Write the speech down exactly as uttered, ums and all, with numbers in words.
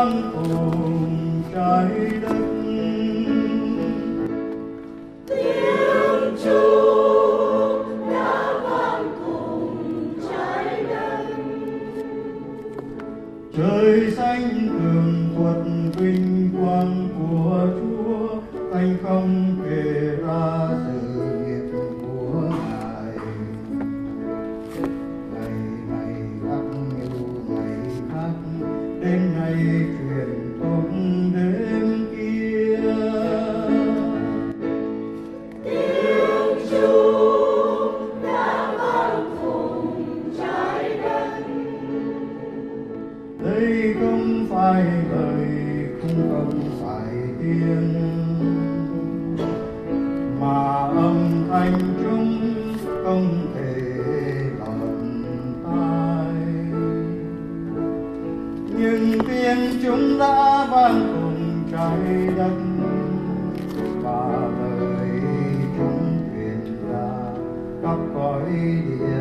vang cùng trái đất. Tiếng chuông đã vang cùng trái đất. Trời xanh tường thuật vinh quang của Chúa, thanh không kể ra sự nghiệp của Ngài. Ngày này khác như ngày khác, đến nay truyền thống đêm kia. Tiếng chuông đã vang cùng trái đất. Đây không phải lời, cũng không phải tiếng, mà âm thanh chúng không thể lọt tai. Nhưng tiếng chúng đã vang cùng trái đất, và lời chúng truyền ra khắp cõi địa